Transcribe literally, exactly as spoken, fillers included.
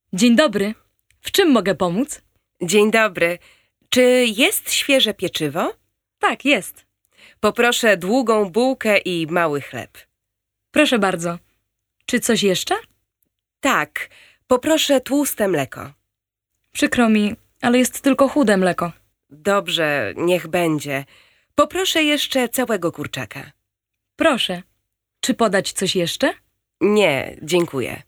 Dzień dobry. W czym mogę pomóc? Dzień dobry. Czy jest świeże pieczywo? Tak, jest. Poproszę długą bułkę i mały chleb. Proszę bardzo. Czy coś jeszcze? Tak, poproszę tłuste mleko. Przykro mi, ale jest tylko chude mleko. Dobrze, niech będzie. Poproszę jeszcze całego kurczaka. Proszę. Czy podać coś jeszcze? Nie, dziękuję.